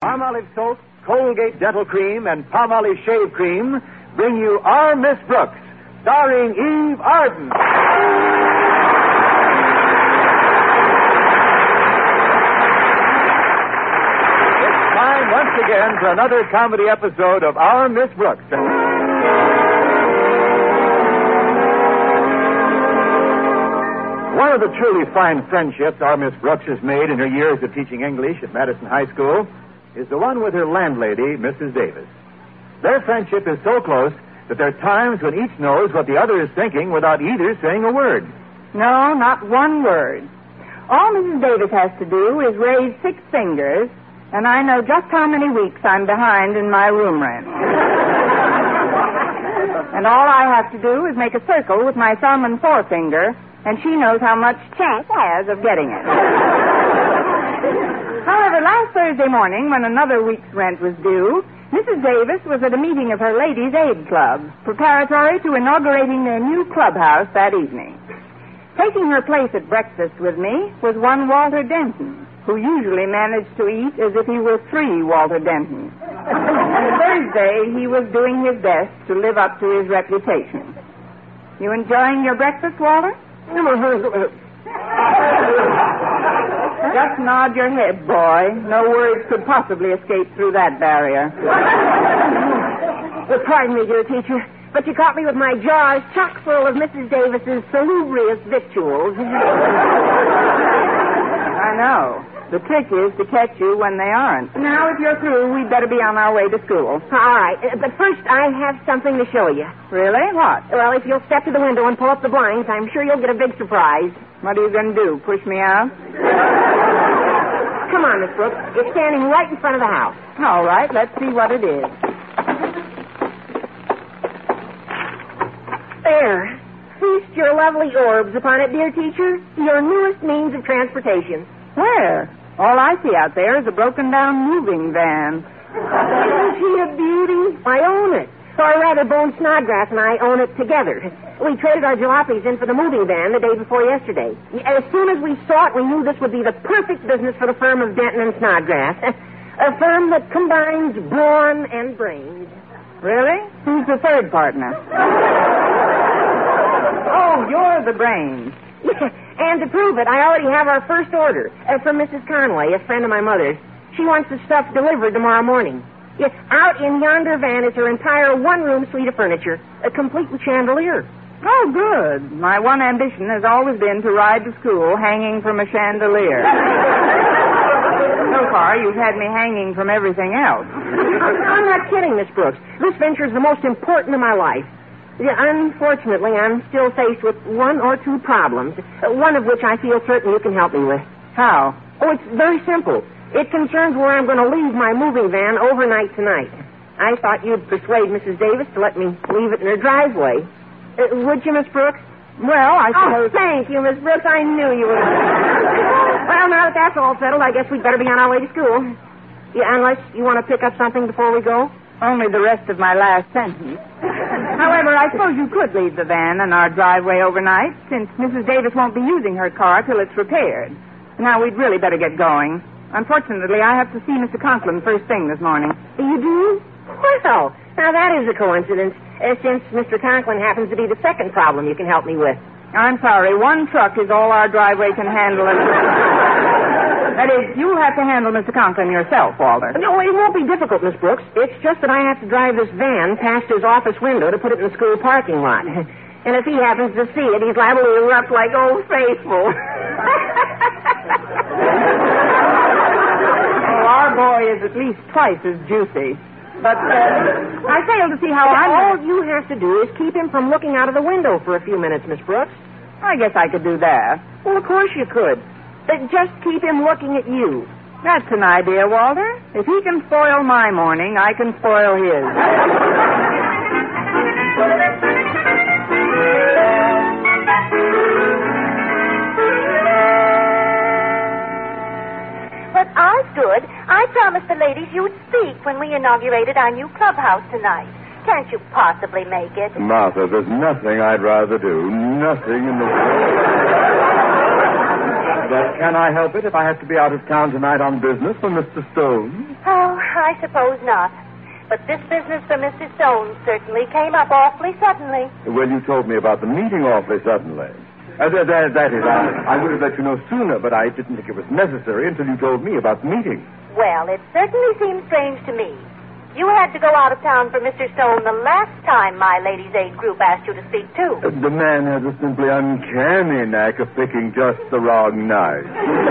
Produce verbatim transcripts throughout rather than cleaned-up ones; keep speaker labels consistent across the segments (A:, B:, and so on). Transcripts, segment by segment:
A: Palmolive Soap, Colgate Dental Cream, and Palmolive Shave Cream bring you Our Miss Brooks, starring Eve Arden. It's time once again for another comedy episode of Our Miss Brooks. One of the truly fine friendships our Miss Brooks has made in her years of teaching English at Madison High School is the one with her landlady, Missus Davis. Their friendship is so close that there are times when each knows what the other is thinking without either saying a word.
B: No, not one word. All Missus Davis has to do is raise six fingers, and I know just how many weeks I'm behind in my room rent. And all I have to do is make a circle with my thumb and forefinger, and she knows how much chance has of getting it. However, last Thursday morning, when another week's rent was due, Missus Davis was at a meeting of her Ladies' Aid Club, preparatory to inaugurating their new clubhouse that evening. Taking her place at breakfast with me was one Walter Denton, who usually managed to eat as if he were three Walter Dentons. On Thursday, he was doing his best to live up to his reputation. You enjoying your breakfast, Walter? Just nod your head, boy. No words could possibly escape through that barrier.
C: Well, pardon me, dear teacher, but you caught me with my jaws chock full of Missus Davis's salubrious victuals.
B: I know. The trick is to catch you when they aren't. Now, if you're through, we'd better be on our way to school.
C: All right, uh, but first I have something to show you.
B: Really? What?
C: Well, if you'll step to the window and pull up the blinds, I'm sure you'll get a big surprise.
B: What are you going to do, push me out?
C: Come on, Miss Brooks. It's standing right in front of the house.
B: All right, let's see what it is.
C: There. Feast your lovely orbs upon it, dear teacher. Your newest means of transportation.
B: Where? All I see out there is a broken-down moving van.
C: Isn't she a beauty? I own it. Or rather, Bone Snodgrass and I own it together. We traded our jalopies in for the moving van the day before yesterday. As soon as we saw it, we knew this would be the perfect business for the firm of Denton and Snodgrass. A firm that combines brawn and brains.
B: Really? Who's the third partner? Oh, you're the brains.
C: Yeah, and to prove it, I already have our first order uh, from Missus Conway, a friend of my mother's. She wants the stuff delivered tomorrow morning. Yes, out in yonder van is her entire one-room suite of furniture, uh, complete with chandelier.
B: Oh, good. My one ambition has always been to ride to school hanging from a chandelier. So far, you've had me hanging from everything else.
C: I'm not kidding, Miss Brooks. This venture is the most important of my life. Yeah, unfortunately, I'm still faced with one or two problems, uh, one of which I feel certain you can help me with.
B: How?
C: Oh, it's very simple. It concerns where I'm going to leave my moving van overnight tonight. I thought you'd persuade Missus Davis to let me leave it in her driveway. Uh, would you, Miss Brooks?
B: Well, I suppose...
C: Oh, thank you, Miss Brooks. I knew you would. Well, now that that's all settled, I guess we'd better be on our way to school. Yeah, unless you want to pick up something before we go?
B: Only the rest of my last sentence. However, I suppose you could leave the van in our driveway overnight, since Missus Davis won't be using her car till it's repaired. Now, we'd really better get going. Unfortunately, I have to see Mister Conklin first thing this morning.
C: You do? Well, now that is a coincidence, uh, since Mister Conklin happens to be the second problem you can help me with.
B: I'm sorry. One truck is all our driveway can handle. That is, you'll have to handle Mister Conklin yourself, Walter.
C: No, it won't be difficult, Miss Brooks. It's just that I have to drive this van past his office window to put it in the school parking lot. And if he happens to see it, he's liable to erupt like Old Faithful.
B: Oh, our boy is at least twice as juicy. But uh, I fail to see how I'm...
C: All you have to do is keep him from looking out of the window for a few minutes, Miss Brooks.
B: I guess I could do that.
C: Well, of course you could. But just keep him looking at you.
B: That's an idea, Walter. If he can spoil my morning, I can spoil his.
D: But Osgood, I promised the ladies you'd speak when we inaugurated our new clubhouse tonight. Can't you possibly make it?
E: Martha, there's nothing I'd rather do. Nothing in the world.
A: But can I help it if I have to be out of town tonight on business for Mister Stone?
D: Oh, I suppose not. But this business for Mister Stone certainly came up awfully suddenly.
A: Well, you told me about the meeting awfully suddenly. Uh, that, that, that is, I, I would have let you know sooner, but I didn't think it was necessary until you told me about the meeting.
D: Well, it certainly seems strange to me. You had to go out of town for Mister Stone the last time my Ladies' Aid group asked you to speak, too.
A: Uh, the man has a simply uncanny knack of picking just the wrong night.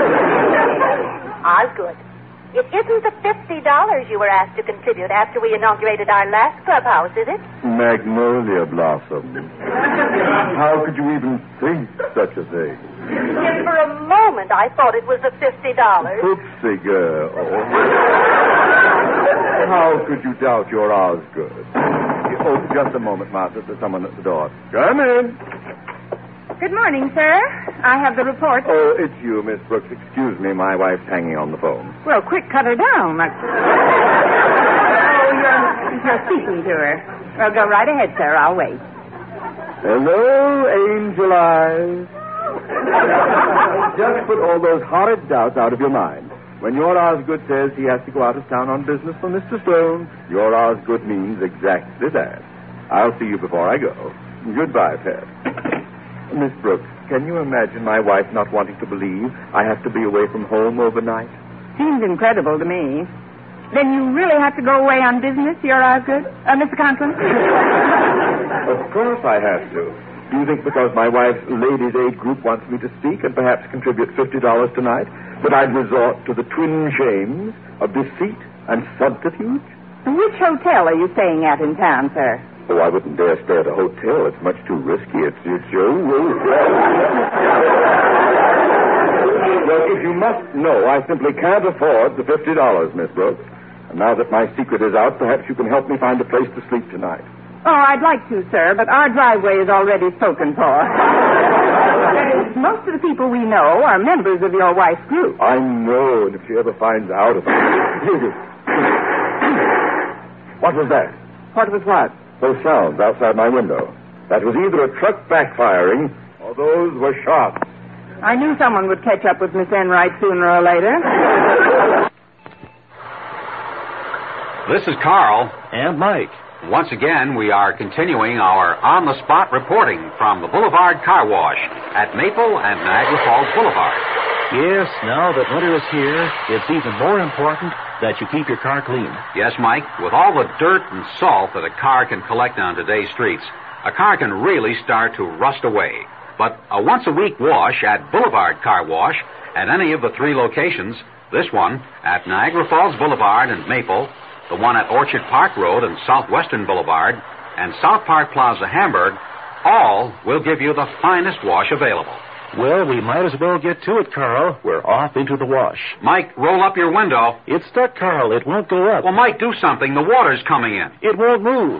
D: Osgood, it isn't the fifty dollars you were asked to contribute after we inaugurated our last clubhouse, is it?
A: Magnolia Blossom. How could you even think such a thing?
D: Yet for a moment I thought it was the fifty dollars.
A: Oopsie, girl. How could you doubt your Osgood? Oh, just a moment, Martha. There's someone at the door. Come in.
B: Good morning, sir. I have the report.
A: Oh, it's you, Miss Brooks. Excuse me. My wife's hanging on the phone.
B: Well, quick, cut her down. oh, you're, you're speaking to her. Well, go right ahead, sir. I'll wait.
A: Hello, Angel Eyes. Just put all those horrid doubts out of your mind. When your Osgood says he has to go out of town on business for Mister Stone, your Osgood means exactly that. I'll see you before I go. Goodbye, Pet. Miss Brooks, can you imagine my wife not wanting to believe I have to be away from home overnight?
B: Seems incredible to me. Then you really have to go away on business, your Osgood? Uh, Mister Conklin?
A: Of course I have to. Do you think because my wife's Ladies' Aid group wants me to speak and perhaps contribute fifty dollars tonight that I'd resort to the twin shames of deceit and subterfuge?
B: Which hotel are you staying at in town, sir?
A: Oh, I wouldn't dare stay at a hotel. It's much too risky. It's, it's oh, oh. Well, if you must know, I simply can't afford the fifty dollars, Miss Brooks. And now that my secret is out, perhaps you can help me find a place to sleep tonight.
B: Oh, I'd like to, sir, but our driveway is already spoken for. Most of the people we know are members of your wife's group.
A: I know, and if she ever finds out about it... What was that?
B: What was what?
A: Those sounds outside my window. That was either a truck backfiring or those were shots.
B: I knew someone would catch up with Miss Enright sooner or later.
E: This is Carl.
F: And Mike.
E: Once again, we are continuing our on-the-spot reporting from the Boulevard Car Wash at Maple and Niagara Falls Boulevard.
F: Yes, now that winter is here, it's even more important that you keep your car clean.
E: Yes, Mike, with all the dirt and salt that a car can collect on today's streets, a car can really start to rust away. But a once-a-week wash at Boulevard Car Wash at any of the three locations, this one at Niagara Falls Boulevard and Maple, the one at Orchard Park Road and Southwestern Boulevard, and South Park Plaza, Hamburg, all will give you the finest wash available.
F: Well, we might as well get to it, Carl. We're off into the wash.
E: Mike, roll up your window.
F: It's stuck, Carl. It won't go up.
E: Well, Mike, do something. The water's coming in.
F: It won't move.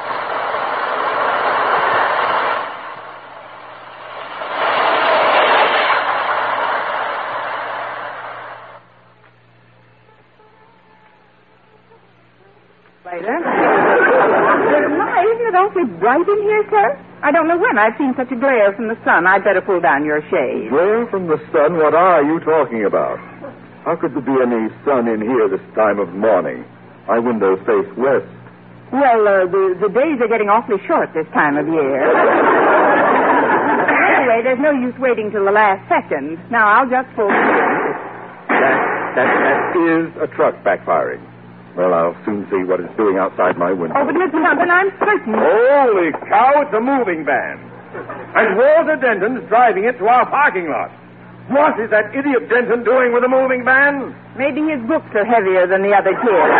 B: Later. My, isn't it awfully bright in here, sir? I don't know when I've seen such a glare from the sun. I'd better pull down your shade.
A: Glare from the sun? What are you talking about? How could there be any sun in here this time of morning? My windows face west.
B: Well, uh, the, the days are getting awfully short this time of year. Anyway, there's no use waiting till the last second. Now, I'll just pull...
A: That, that, that is a truck backfiring. Well, I'll soon see what it's doing outside my window.
B: Oh, but Mister Conklin, I'm certain...
A: Holy cow, it's a moving van. And Walter Denton's driving it to our parking lot. What is that idiot Denton doing with a moving van?
B: Maybe his books are heavier than the other kids.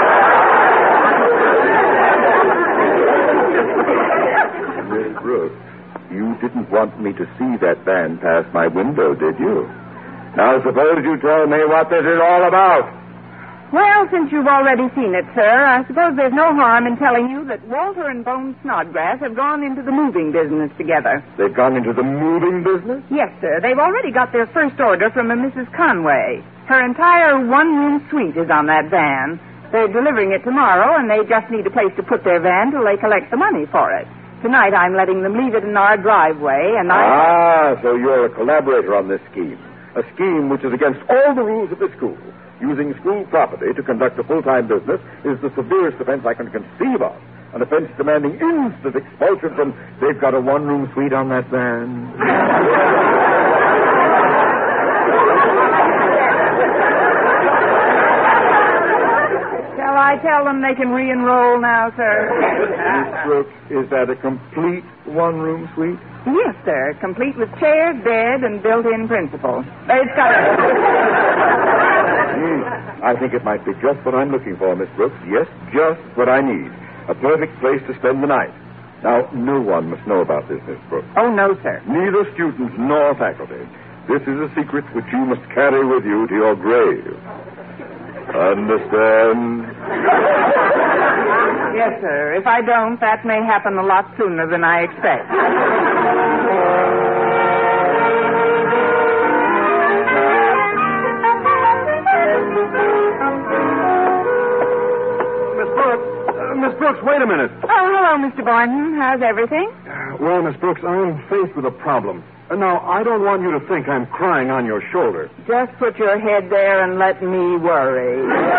A: Miss Brooks, you didn't want me to see that van pass my window, did you? Now, suppose you tell me what this is all about.
B: Well, since you've already seen it, sir, I suppose there's no harm in telling you that Walter and Bone Snodgrass have gone into the moving business together.
A: They've gone into the moving business?
B: Yes, sir. They've already got their first order from a Missus Conway. Her entire one-room suite is on that van. They're delivering it tomorrow, and they just need a place to put their van till they collect the money for it. Tonight I'm letting them leave it in our driveway, and I...
A: Ah, so you're a collaborator on this scheme.
G: a scheme which is against all the rules of the school. Using school property to conduct a full-time business is the severest offense I can conceive of. An offense demanding instant expulsion from... They've got a one-room suite on that van.
B: Shall I tell them they can re-enroll now, sir?
G: Miss Brooks, is that a complete one-room suite?
B: Yes, sir. Complete with chair, bed, and built-in principal. It's got a...
G: mm, I think it might be just what I'm looking for, Miss Brooks. Yes, just what I need. A perfect place to spend the night. Now, no one must know about this, Miss Brooks.
B: Oh, no, sir.
G: Neither students nor faculty. This is a secret which you must carry with you to your grave. Understand?
B: Yes, sir. If I don't, that may happen a lot sooner than I expect.
G: Miss Brooks, uh, Miss Brooks, wait a minute.
B: Oh, hello, Mister Boynton. How's everything?
G: Well, Miss Brooks, I'm faced with a problem. Now, I don't want you to think I'm crying on your shoulder.
B: Just put your head there and let me worry.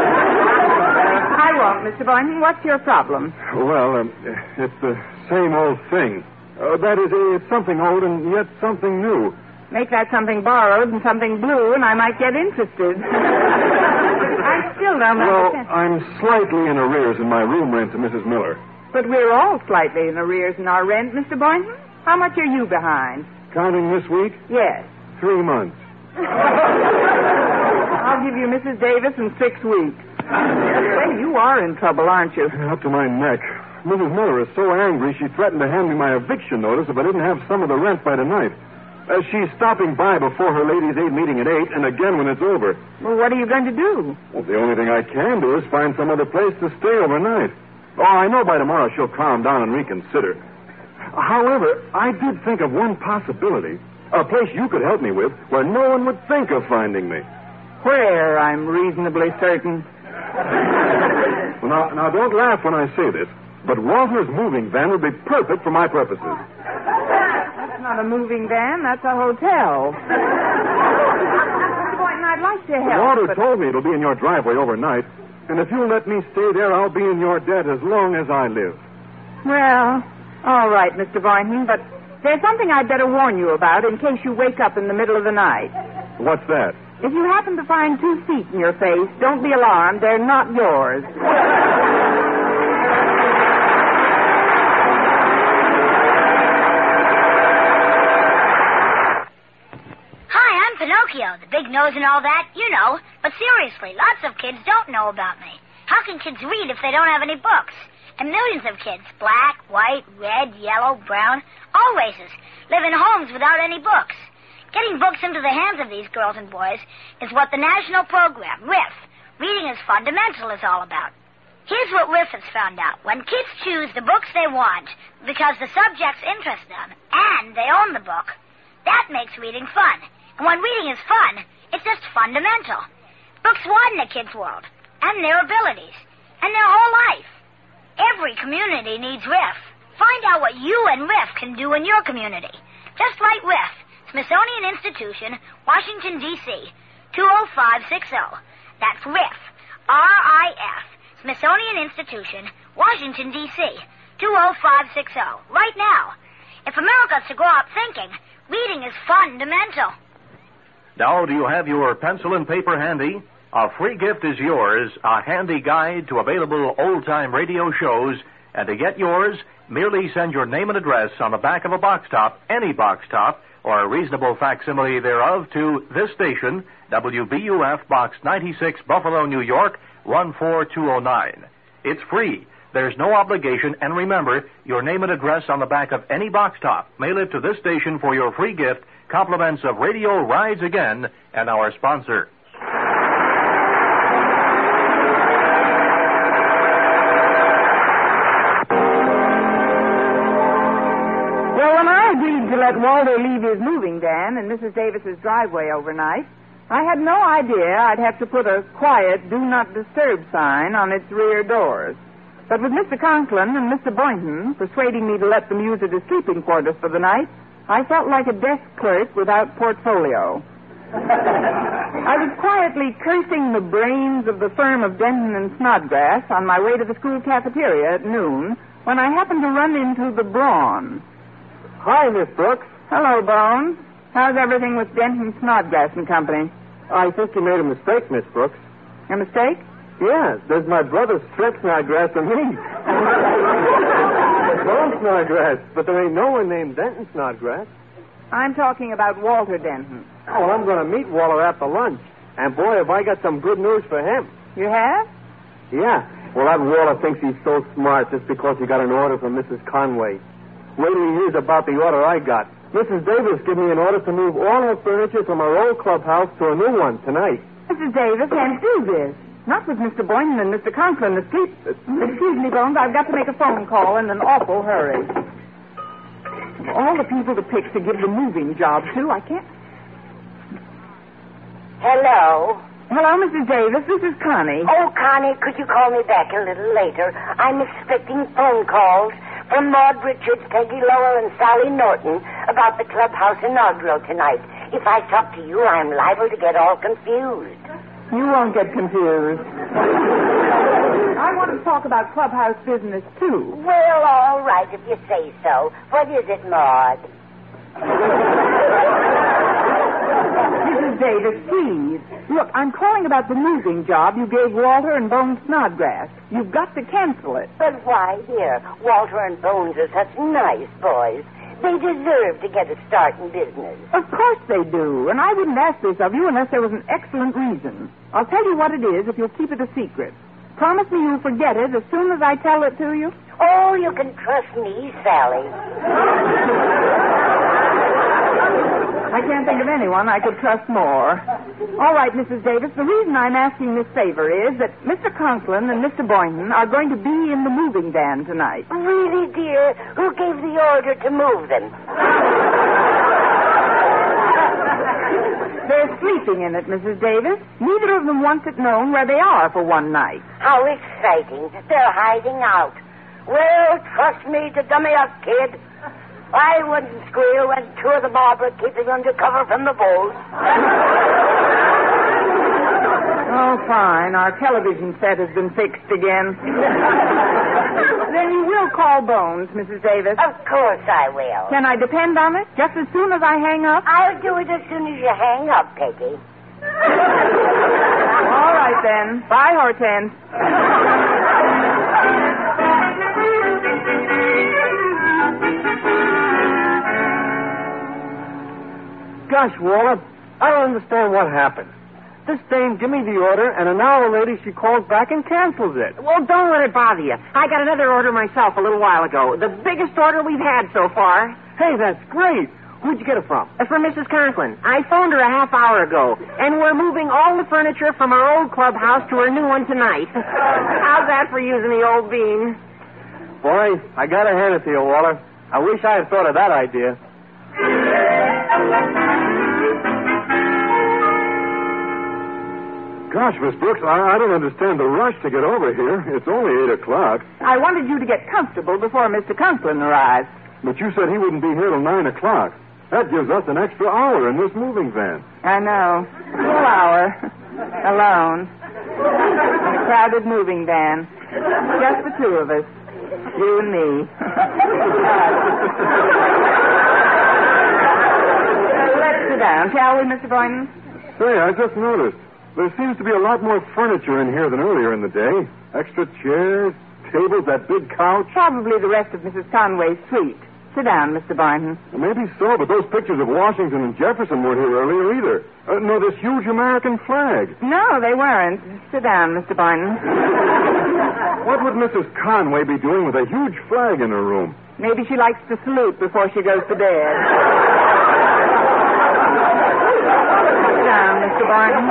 B: I won't, Mister Boynton. What's your problem?
G: Well, um, it's the same old thing. Uh, that is, it's something old and yet something new.
B: Make that something borrowed and something blue, and I might get interested. I still don't
G: well,
B: understand.
G: Well, I'm slightly in arrears in my room rent to Missus Miller.
B: But we're all slightly in arrears in our rent, Mister Boynton. How much are you behind?
G: Counting this week?
B: Yes.
G: Three months.
B: I'll give you Missus Davis in six weeks. Say, you are in trouble, aren't you?
G: Up to my neck. Missus Miller is so angry she threatened to hand me my eviction notice if I didn't have some of the rent by tonight. Uh, she's stopping by before her ladies' aid meeting at eight and again when it's over.
B: Well, what are you going to do?
G: Well, the only thing I can do is find some other place to stay overnight. Oh, I know by tomorrow she'll calm down and reconsider. However, I did think of one possibility. A place you could help me with where no one would think of finding me.
B: Where, I'm reasonably certain.
G: Well, now, now, don't laugh when I say this, but Walter's moving van would be perfect for my purposes.
B: That's not a moving van. That's a hotel. Mister Boynton, I'd like to help.
G: Walter
B: but...
G: told me it'll be in your driveway overnight, and if you'll let me stay there, I'll be in your debt as long as I live.
B: Well... all right, Mister Boynton, but there's something I'd better warn you about in case you wake up in the middle of the night.
G: What's that?
B: If you happen to find two feet in your face, don't be alarmed. They're not yours.
H: Hi, I'm Pinocchio, the big nose and all that, you know. But seriously, lots of kids don't know about me. How can kids read if they don't have any books? And millions of kids, black, white, red, yellow, brown, all races, live in homes without any books. Getting books into the hands of these girls and boys is what the national program, R I F, Reading is Fundamental, is all about. Here's what R I F has found out. When kids choose the books they want because the subjects interest them and they own the book, that makes reading fun. And when reading is fun, it's just fundamental. Books widen a kid's world and their abilities and their whole life. Every community needs R I F. Find out what you and R I F can do in your community. Just like R I F, Smithsonian Institution, Washington, D C, two oh five six oh. That's R I F, R I F, Smithsonian Institution, Washington, D C, two oh five six oh. Right now. If America's to grow up thinking, reading is fundamental.
F: Now, do you have your pencil and paper handy? A free gift is yours, a handy guide to available old-time radio shows. And to get yours, merely send your name and address on the back of a box top, any box top, or a reasonable facsimile thereof to this station, W B U F Box ninety-six, Buffalo, New York, one four two oh nine. It's free. There's no obligation, and remember, your name and address on the back of any box top. Mail it to this station for your free gift, compliments of Radio Rides Again and our sponsor.
B: To let Walter leave his moving van in Missus Davis's driveway overnight, I had no idea I'd have to put a quiet, do not disturb sign on its rear doors. But with Mister Conklin and Mister Boynton persuading me to let them use it as sleeping quarters for the night, I felt like a desk clerk without portfolio. I was quietly cursing the brains of the firm of Denton and Snodgrass on my way to the school cafeteria at noon when I happened to run into the Brawn.
I: Hi, Miss Brooks.
B: Hello, Bones. How's everything with Denton, Snodgrass and Company?
I: I think you made a mistake, Miss Brooks.
B: A mistake?
I: Yes, there's my brother, Stretch Snodgrass, and me. Bone Snodgrass, but there ain't no one named Denton Snodgrass.
B: I'm talking about Walter Denton.
I: Oh, well, I'm going to meet Walter after lunch. And, boy, have I got some good news for him.
B: You have?
I: Yeah. Well, that Walter thinks he's so smart just because he got an order from Missus Conway. Wait till he hears about the order I got. Missus Davis gave me an order to move all her furniture from her old clubhouse to a new one tonight.
B: Missus Davis can't do this. Not with Mister Boynton and Mister Conklin asleep. Excuse me, Bones, I've got to make a phone call in an awful hurry. Of all the people to pick to give the moving job to, I can't...
J: Hello?
B: Hello, Missus Davis. This is Connie.
J: Oh, Connie, could you call me back a little later? I'm expecting phone calls from Maud Richards, Peggy Lowell, and Sally Norton about the clubhouse inaugural tonight. If I talk to you, I'm liable to get all confused.
B: You won't get confused. I want to talk about clubhouse business, too.
J: Well, all right, if you say so. What is it, Maud?
B: Missus Davis, please. Look, I'm calling about the moving job you gave Walter and Bones Snodgrass. You've got to cancel it.
J: But why, dear? Walter and Bones are such nice boys. They deserve to get a start in business.
B: Of course they do, and I wouldn't ask this of you unless there was an excellent reason. I'll tell you what it is if you'll keep it a secret. Promise me you'll forget it as soon as I tell it to you.
J: Oh, you can trust me, Sally.
B: I can't think of anyone I could trust more. All right, Missus Davis, the reason I'm asking this favor is that Mister Conklin and Mister Boynton are going to be in the moving van tonight.
J: Really, dear? Who gave the order to move them?
B: They're sleeping in it, Missus Davis. Neither of them wants it known where they are for one night.
J: How exciting. They're hiding out. Well, trust me to dummy up, kid. I wouldn't squeal when two of the mob were keeping under cover from the bulls.
B: Oh, fine. Our television set has been fixed again. Then you will call Bones, Missus Davis.
J: Of course I will.
B: Can I depend on it? Just as soon as I hang up?
J: I'll do it as soon as you hang up, Peggy.
B: All right, then. Bye, Hortense.
I: Gosh, Walter, I don't understand what happened. This dame give me the order, and an hour later she calls back and cancels it.
C: Well, don't let it bother you. I got another order myself a little while ago. The biggest order we've had so far.
I: Hey, that's great. Who'd you get it from?
C: Uh, from Missus Conklin. I phoned her a half hour ago, and we're moving all the furniture from our old clubhouse to her new one tonight. How's that for using the old bean?
I: Boy, I gotta hand it to you, Walter. I wish I had thought of that idea.
G: Gosh, Miss Brooks, I, I don't understand the rush to get over here. It's only eight o'clock.
B: I wanted you to get comfortable before Mister Conklin arrives.
G: But you said he wouldn't be here till nine o'clock. That gives us an extra hour in this moving van.
B: I know. Full hour. Alone. In a crowded moving van. Just the two of us. You and me. uh, let's sit down, shall we, Mister Boynton?
G: Say, I just noticed. There seems to be a lot more furniture in here than earlier in the day. Extra chairs, tables, that big couch.
B: Probably the rest of Missus Conway's suite. Sit down, Mister Boynton.
G: Maybe so, but those pictures of Washington and Jefferson weren't here earlier either. Uh, no, this huge American flag.
B: No, they weren't. Sit down, Mister Boynton.
G: What would Missus Conway be doing with a huge flag in her room?
B: Maybe she likes to salute before she goes to bed. Sit down, Mister Boynton.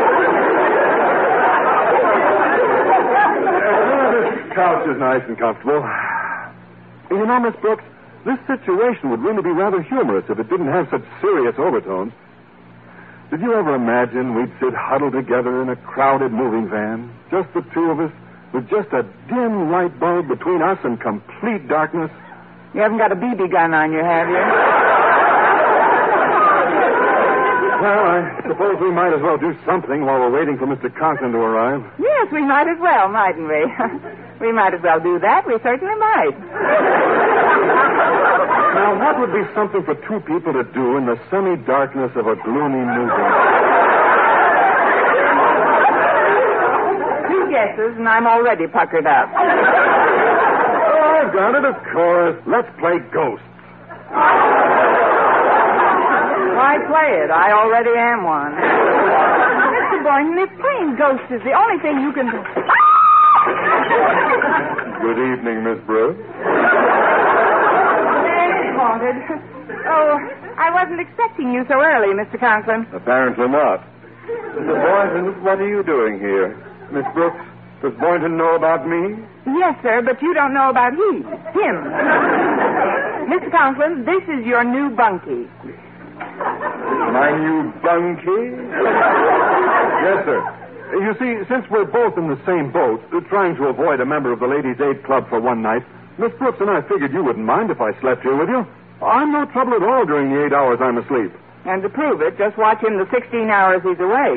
G: This couch is nice and comfortable. You know, Miss Brooks, this situation would really be rather humorous if it didn't have such serious overtones. Did you ever imagine we'd sit huddled together in a crowded moving van, just the two of us, with just a dim light bulb between us and complete darkness?
B: You haven't got a B B gun on you, have you?
G: Well, I suppose we might as well do something while we're waiting for Mister Conklin to arrive.
B: Yes, we might as well, mightn't we? We might as well do that. We certainly might.
G: Now, what would be something for two people to do in the semi-darkness of a gloomy movie?
B: Two guesses, and I'm already puckered up.
G: Oh, I've got it, of course. Let's play Ghosts.
B: Why play it? I already am one. Mister Boynton, if playing Ghosts is the only thing you can do...
G: Good evening, Miss Brooks.
B: Haunted. Oh, I wasn't expecting you so early, Mister Conklin.
G: Apparently not. Mister Boynton, what are you doing here? Miss Brooks, does Boynton know about me?
B: Yes, sir, but you don't know about he. Him. Mister Conklin, this is your new bunkie.
G: My new bunkie? Yes, sir. You see, since we're both in the same boat, uh, trying to avoid a member of the Ladies' Aid Club for one night, Miss Brooks and I figured you wouldn't mind if I slept here with you. I'm no trouble at all during the eight hours I'm asleep.
B: And to prove it, just watch him the sixteen hours he's awake.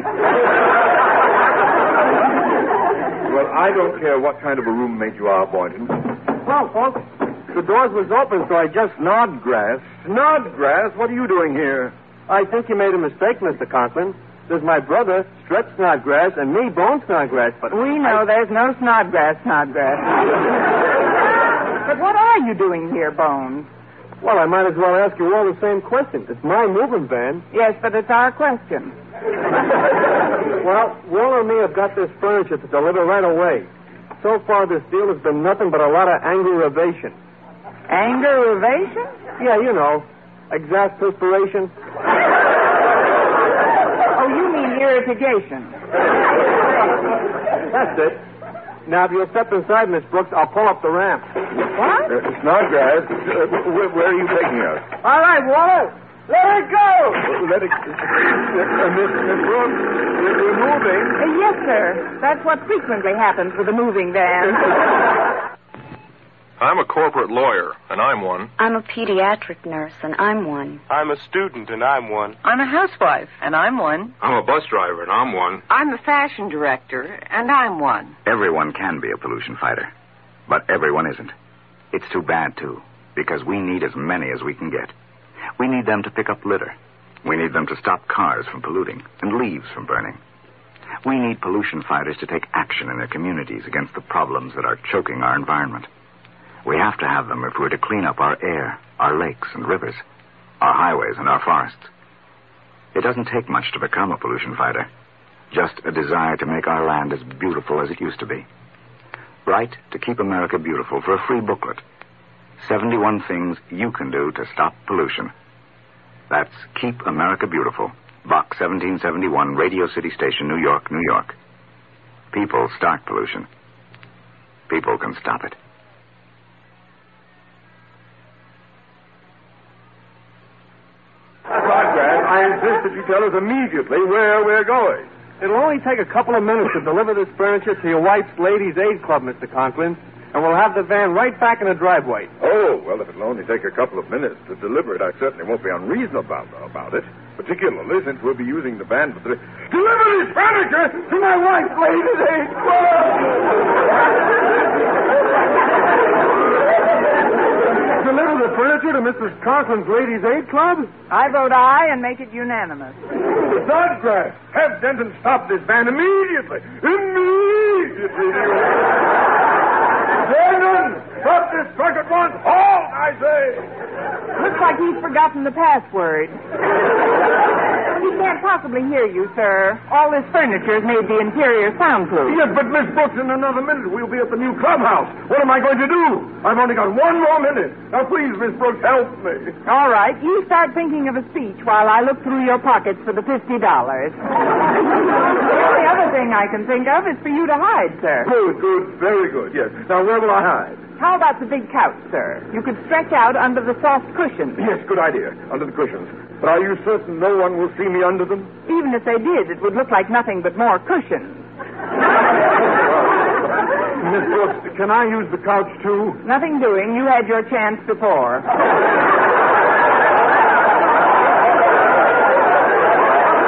G: Well, I don't care what kind of a roommate you are, Boynton.
I: Well, folks, the doors was open, so I just...
G: Snodgrass? Snodgrass? What are you doing here?
I: I think you made a mistake, Mister Conklin. There's my brother, Stretch Snodgrass, and me, Bone Snodgrass, but...
B: We know I... there's no Snodgrass, Snodgrass. But what are you doing here, Bones?
I: Well, I might as well ask you all the same question. It's my moving van.
B: Yes, but it's our question.
I: Well, Will and me have got this furniture to deliver right away. So far, this deal has been nothing but a lot of anger-ovation.
B: Anger-ovation?
I: Yeah, you know. Exasperation.
B: Oh, you mean irritation.
I: That's it. Now, if you'll step inside, Miss Brooks, I'll pull up the ramp.
B: What?
G: Uh, Snodgrass, uh, where, where are you taking us?
I: All right, Wallace. Let it go.
G: Uh, let it... Uh, Miss, Miss Brooks, we're, we're moving.
B: Uh, yes, sir. That's what frequently happens with a moving van.
K: I'm a corporate lawyer, and I'm one.
L: I'm a pediatric nurse, and I'm one.
M: I'm a student, and I'm one.
N: I'm a housewife, and I'm one.
K: I'm a bus driver, and I'm one.
N: I'm a fashion director, and I'm one.
O: Everyone can be a pollution fighter, but everyone isn't. It's too bad, too, because we need as many as we can get. We need them to pick up litter. We need them to stop cars from polluting and leaves from burning. We need pollution fighters to take action in their communities against the problems that are choking our environment. We have to have them if we're to clean up our air, our lakes and rivers, our highways and our forests. It doesn't take much to become a pollution fighter. Just a desire to make our land as beautiful as it used to be. Write to Keep America Beautiful for a free booklet. seventy-one things you can do to stop pollution. That's Keep America Beautiful, Box seventeen seventy-one, Radio City Station, New York, New York. People start pollution. People can stop it.
G: I insist that you tell us immediately where we're going.
I: It'll only take a couple of minutes to deliver this furniture to your wife's Ladies' Aid Club, Mister Conklin, and we'll have the van right back in the driveway.
G: Oh, well, if it'll only take a couple of minutes to deliver it, I certainly won't be unreasonable about, about it, particularly since we'll be using the van for the... Deliver this furniture to my wife's Ladies' Aid Deliver the furniture to Missus Conklin's Ladies' Aid Club?
B: I vote aye and make it unanimous.
G: Snodgrass, have Denton stop this van immediately. Immediately. Denton, stop this truck at once. Halt, I say.
B: Looks like he's forgotten the password. He can't possibly hear you, sir. All this furniture's made the interior soundproof.
G: Yes, but Miss Brooks, in another minute we'll be at the new clubhouse. What am I going to do? I've only got one more minute. Now, please, Miss Brooks, help me.
B: All right. You start thinking of a speech while I look through your pockets for the fifty dollars. The only other thing I can think of is for you to hide, sir.
G: Good, good, very good, yes. Now, where will I hide?
B: How about the big couch, sir? You could stretch out under the soft cushions.
G: Yes, good idea. Under the cushions. But are you certain no one will see me under them?
B: Even if they did, it would look like nothing but more cushions.
G: Miss Brooks, can I use the couch, too?
B: Nothing doing. You had your chance before.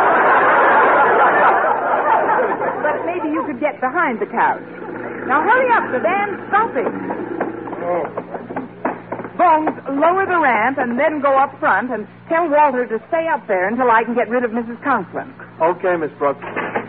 B: behind the couch. Now hurry up, the van's stopping.
G: Oh.
B: Bones, lower the ramp and then go up front and tell Walter to stay up there until I can get rid of Missus Conklin.
I: Okay, Miss Brooks.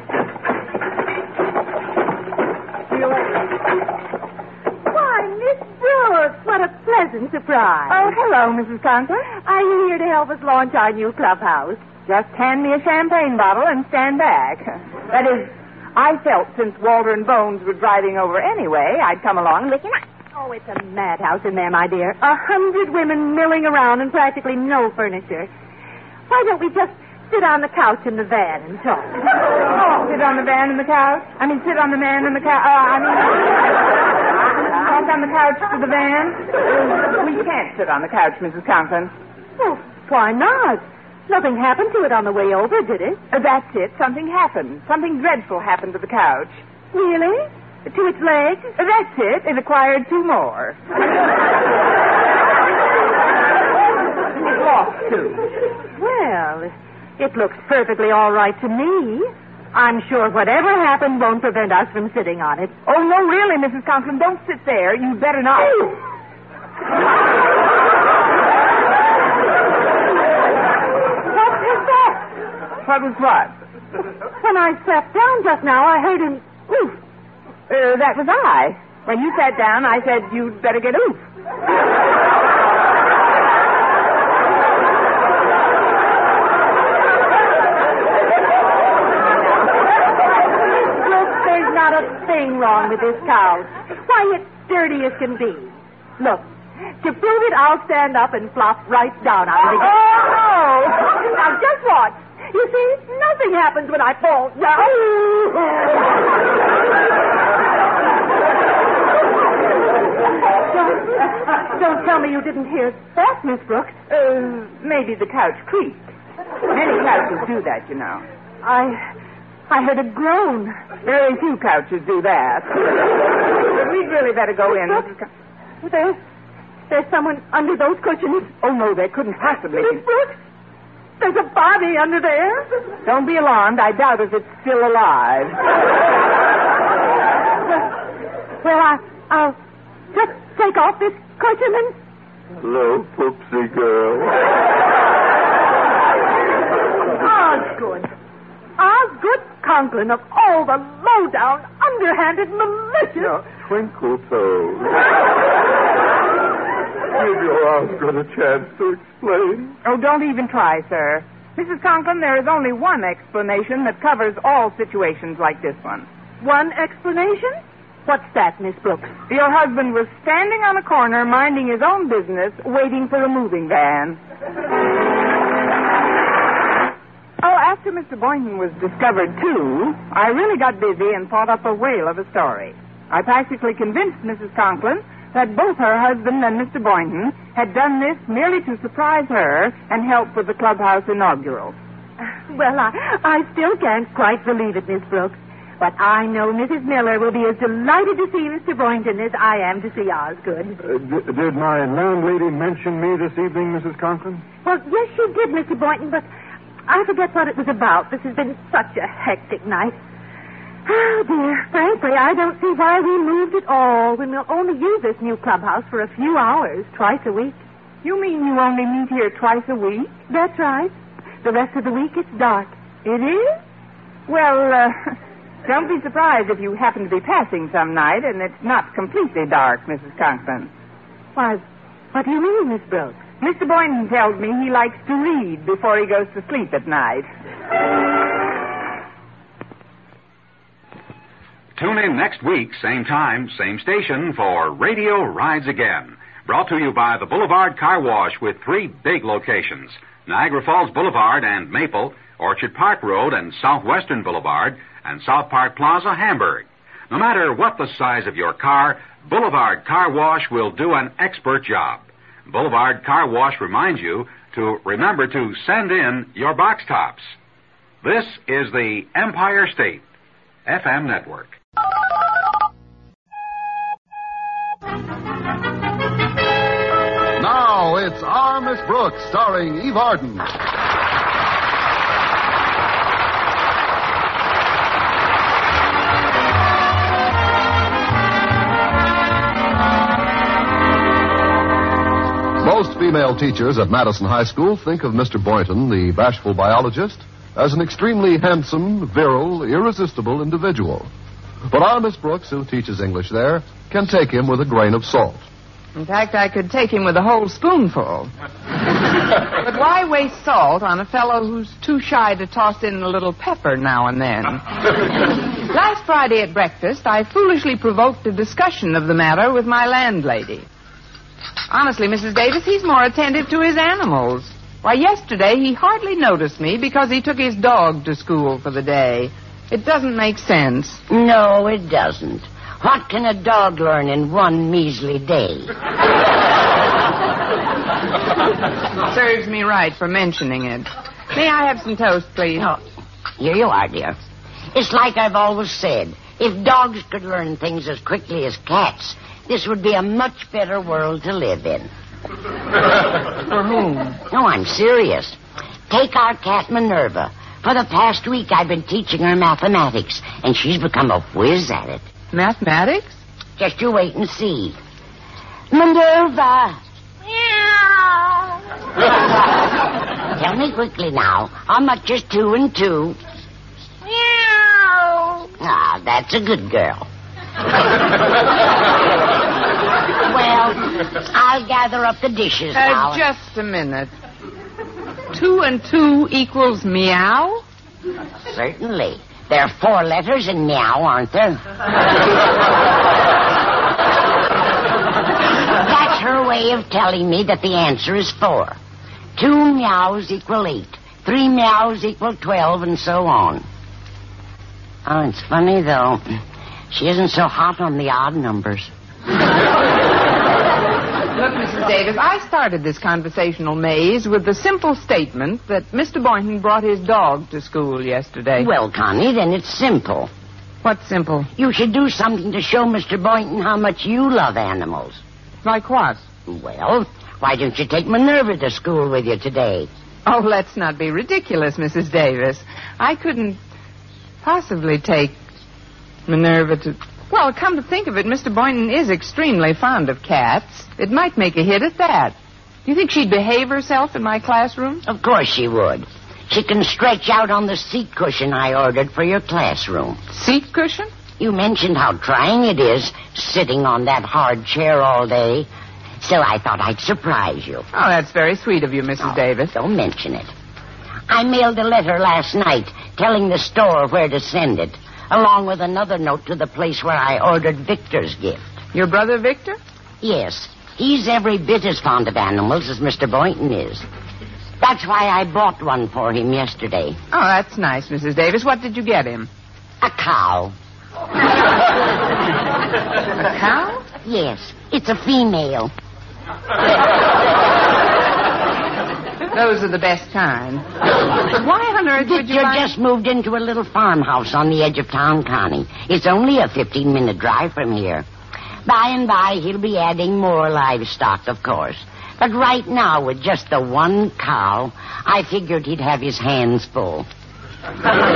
B: See you later.
C: Why, Miss Brooks, what a pleasant surprise.
B: Oh, hello, Missus Conklin.
C: Are you here to help us launch our new clubhouse?
B: Just hand me a champagne bottle and stand back. That is, I felt since Walter and Bones were driving over anyway, I'd come along and lick him up.
C: Oh, it's a madhouse in there, my dear. A hundred women milling around and practically no furniture. Why don't we just sit on the couch in the van and talk?
B: Oh, sit on the van and the couch? I mean, sit on the man and the couch. Uh, I mean, talk on the couch to the van? We can't sit on the couch, Missus Conklin.
C: Well, why not? Nothing happened to it on the way over, did it?
B: Uh, that's it. Something happened. Something dreadful happened to the couch.
C: Really? To its legs?
B: Uh, that's it. It acquired two more. It lost two.
C: Well, it looks perfectly all right to me. I'm sure whatever happened won't prevent us from sitting on it.
B: Oh, no, really, Missus Conklin, don't sit there. You'd better not.
C: What was that?
B: What was what?
C: When I sat down just now, I heard an oof.
B: Uh, that was I. When you sat down, I said you'd better get oof.
C: Look, there's not a thing wrong with this couch. Why, it's dirty as can be. Look, to prove it, I'll stand up and flop right down on it again.
B: Oh, no!
C: Now, just watch. You see, nothing happens when I fall down. don't, don't tell me you didn't hear that, Miss Brooks.
B: Uh, maybe the couch creaked. Many couches do that, you know.
C: I... I heard a groan.
B: Very few couches do that. But we'd really better go in.
C: Missus Brooks, there's, there's someone under those cushions.
B: Oh, no, there couldn't possibly be.
C: Miss Brooks, there's a body under there.
B: Don't be alarmed. I doubt if it's still alive.
C: well, well, I, I'll just take off this cushion and...
G: Hello, Poopsie girl.
C: Osgood. Osgood Conklin of all the low-down, underhanded, malicious...
G: Now, twinkle toes. Give your Osgood a chance to explain.
B: Oh, don't even try, sir. Missus Conklin, there is only one explanation that covers all situations like this one.
C: One explanation? What's that, Miss Brooks?
B: Your husband was standing on a corner minding his own business, waiting for a moving van. Oh, after Mister Boynton was discovered, too, I really got busy and thought up a whale of a story. I practically convinced Missus Conklin that both her husband and Mister Boynton had done this merely to surprise her and help with the clubhouse inaugural.
C: Well, I, I still can't quite believe it, Miss Brooks. But I know Missus Miller will be as delighted to see Mister Boynton as I am to see Osgood.
G: Uh, d- did my landlady mention me this evening, Missus Conklin?
C: Well, yes, she did, Mister Boynton, but I forget what it was about. This has been such a hectic night. Oh, dear. Frankly, I don't see why we moved at all when we'll only use this new clubhouse for a few hours, twice a week.
B: You mean you only meet here twice a week?
C: That's right. The rest of the week, it's dark.
B: It is? Well, uh, don't be surprised if you happen to be passing some night and it's not completely dark, Missus Conklin.
C: Why, what do you mean, Miss Brooks?
B: Mister Boynton tells me he likes to read before he goes to sleep at night.
E: Tune in next week, same time, same station, for Radio Rides Again. Brought to you by the Boulevard Car Wash with three big locations: Niagara Falls Boulevard and Maple, Orchard Park Road and Southwestern Boulevard, and South Park Plaza, Hamburg. No matter what the size of your car, Boulevard Car Wash will do an expert job. Boulevard Car Wash reminds you to remember to send in your box tops. This is the Empire State F M Network.
P: Now it's Our Miss Brooks, starring Eve Arden. female teachers at Madison High School think of Mister Boynton, the bashful biologist, as an extremely handsome, virile, irresistible individual. But our Miss Brooks, who teaches English there, can take him with a grain of salt.
B: In fact, I could take him with a whole spoonful. But why waste salt on a fellow who's too shy to toss in a little pepper now and then? Last Friday at breakfast, I foolishly provoked a discussion of the matter with my landlady. Honestly, Missus Davis, he's more attentive to his animals. Why, yesterday he hardly noticed me because he took his dog to school for the day. It doesn't make sense.
J: No, it doesn't. What can a dog learn in one measly day?
B: Serves me right for mentioning it. May I have some toast, please?
J: Oh, here you are, dear. It's like I've always said. If dogs could learn things as quickly as cats, this would be a much better world to live in.
B: For whom?
J: No, I'm serious. Take our cat Minerva. For the past week, I've been teaching her mathematics, and she's become a whiz at it.
B: Mathematics?
J: Just you wait and see. Minerva! Meow! Tell me quickly now, how much is two and two? Meow! Ah, that's a good girl. Well, I'll gather up the dishes
B: uh,
J: now.
B: Just a minute. Two and two equals meow?
J: Certainly. There are four letters in meow, aren't there? That's her way of telling me that the answer is four. Two meows equal eight. Three meows equal twelve, and so on. Oh, it's funny, though. She isn't so hot on the odd numbers.
B: Look, Missus Davis, I started this conversational maze with the simple statement that Mister Boynton brought his dog to school yesterday.
J: Well, Connie, then it's simple.
B: What's simple?
J: You should do something to show Mister Boynton how much you love animals.
B: Like what?
J: Well, why don't you take Minerva to school with you today?
B: Oh, let's not be ridiculous, Missus Davis. I couldn't possibly take Minerva to... Well, come to think of it, Mister Boynton is extremely fond of cats. It might make a hit at that. Do you think she'd behave herself in my classroom?
J: Of course she would. She can stretch out on the seat cushion I ordered for your classroom.
B: Seat cushion?
J: You mentioned how trying it is sitting on that hard chair all day. So I thought I'd surprise you.
B: Oh, that's very sweet of you, Missus
J: Oh,
B: Davis.
J: Don't mention it. I mailed a letter last night telling the store where to send it, along with another note to the place where I ordered Victor's gift.
B: Your brother Victor?
J: Yes. He's every bit as fond of animals as Mister Boynton is. That's why I bought one for him yesterday.
B: Oh, that's nice, Missus Davis. What did you get him?
J: A cow.
B: A cow?
J: Yes. It's a female.
B: Those are the best kind. Why on earth would you
J: Victor
B: like...
J: just moved into a little farmhouse on the edge of town, Connie. It's only a fifteen-minute drive from here. By and by, he'll be adding more livestock, of course. But right now, with just the one cow, I figured he'd have his hands full.
B: He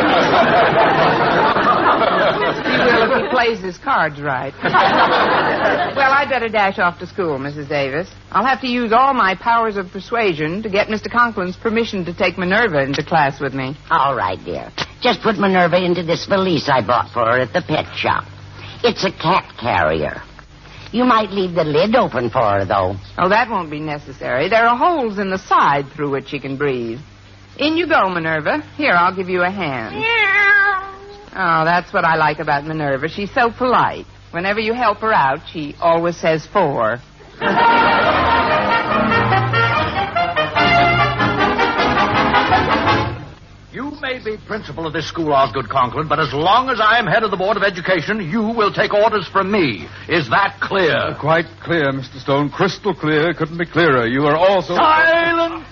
B: will if he plays his cards right. Well, I'd better dash off to school, Missus Davis. I'll have to use all my powers of persuasion to get Mister Conklin's permission to take Minerva into class with me.
J: All right, dear. Just put Minerva into this valise I bought for her at the pet shop. It's a cat carrier. You might leave the lid open for her, though.
B: Oh, that won't be necessary. There are holes in the side through which she can breathe. In you go, Minerva. Here, I'll give you a hand. Oh, that's what I like about Minerva. She's so polite. Whenever you help her out, she always says four.
F: You may be principal of this school, Osgood Conklin, but as long as I am head of the Board of Education, you will take orders from me. Is that clear?
G: Uh, quite clear, Mister Stone. Crystal clear. Couldn't be clearer. You are also...
F: Silence!